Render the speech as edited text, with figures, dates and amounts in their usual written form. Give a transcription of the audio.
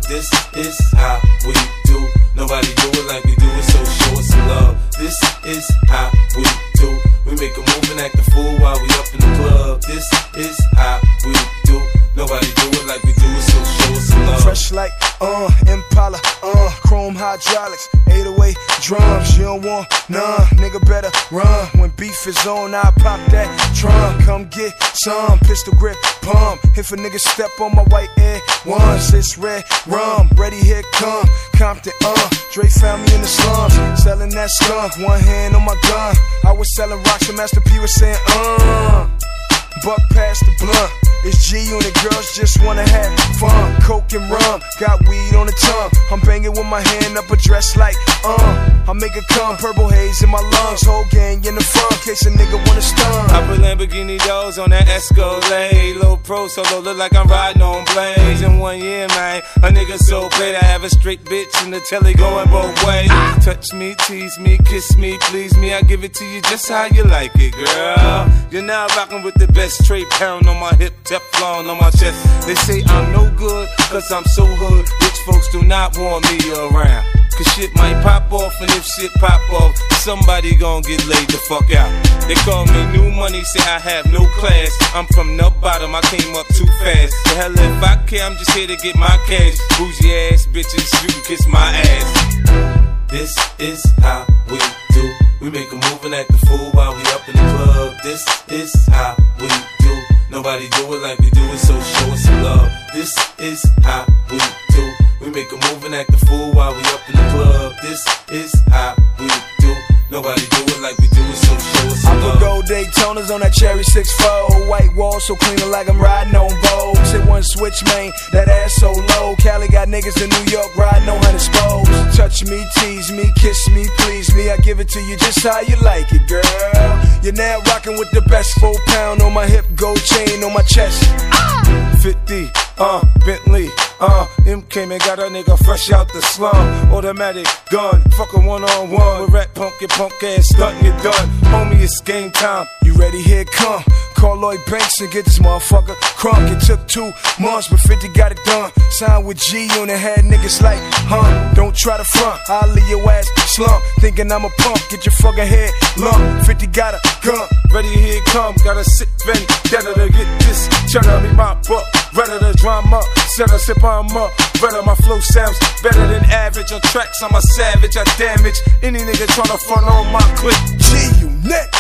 This is how we do. Nobody do it like we do it, so show us some love. This is how we do. We make a move and act a fool while we up in the club. This is how we do. Nobody do it like we do it, so show us some love. Fresh like, Impala, chrome hydraulics, 808 drums. You don't want none, nigga better run. When beef is on, I pop that trunk. Come get some, pistol grip, pump. If a nigga step on my white Air Ones, it's red rum. Ready, here come Compton, Dre found me in the slums, selling that skunk. One hand on my gun. I was selling rocks and Master P was saying, buck past the blunt. It's G-Unit, girls just wanna have fun. Coke and rum, got weed on the tongue. I'm banging with my hand up a dress like, I make it come, purple haze in my lungs. Whole gang in the front, case a nigga wanna stun. I put Lamborghini doors on that Escalade. Low pro solo, look like I'm riding on blades. In 1 year, man, a nigga so paid. I have a straight bitch in the telly going both ways. Touch me, tease me, kiss me, please me. I give it to you just how you like it, girl. You're now rocking with the best straight pound on my hip, Teflon on my chest. They say I'm no good, cause I'm so hood. Rich folks do not want me around. Cause shit might pop off, and if shit pop off, somebody gon' get laid the fuck out. They call me new money, say I have no class. I'm from the bottom, I came up too fast. The hell if I care, I'm just here to get my cash. Bougie ass bitches, you can kiss my ass. This is how we do. We make a move and act a fool while we up in the club. This is how we do. Nobody do it like we do it, so show us some love. This is how we do. We make a move and act a fool while we up in the club. This is how we do. Nobody do it like we do it, so show us some love. I put gold Daytonas on that cherry 6-4. White wall so clean like I'm riding on Vogue. Hit one switch, man, that ass so low. Cali got niggas in New York riding on 100 spokes. Touch me, tease me, kiss me, please me. I give it to you just how you like it, girl. You're now rocking with the best. 4 pound on my hip, gold chain on my chest. 50, Bentley, M came and got a nigga fresh out the slum. Automatic gun, fuck a one-on-one. With rat punk, your punk ass stuntin', you done. Homie, it's game time. You ready? Here it come. Call Lloyd Banks and get this motherfucker crunk. It took 2 months, but 50 got it done. Signed with G-Unit, had niggas like, don't try to front, I'll leave your ass slump. Thinking I'm a punk, get your fucking head lump. 50 got a gun. Ready, here it come. Got a sick vendetta to get this cheddar me my butt. Redder the drama, set a sip on up. Redder my flow sounds better than average. On tracks, I'm a savage, I damage any nigga tryna front on my clip. G-Unit.